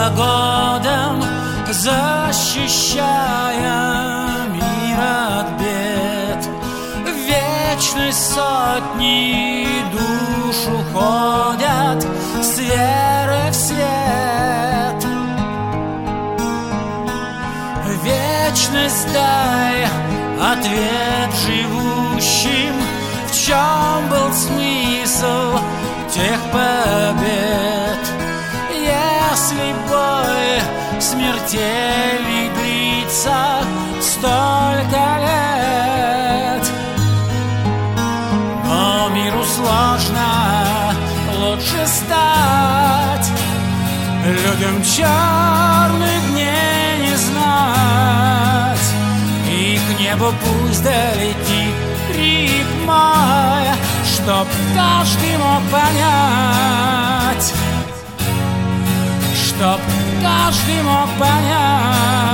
за годом, защищая мир от бед. В вечность сотни душ уходят с веры в свет. Вечность дай ответ живущим, в чем был смысл тех побед. Если бой смертельный длится столько лет, но миру сложно лучше стать, людям черных дней не знать. И к небу пусть долетит крик мой, чтоб каждый мог понять, чтоб каждый мог понять.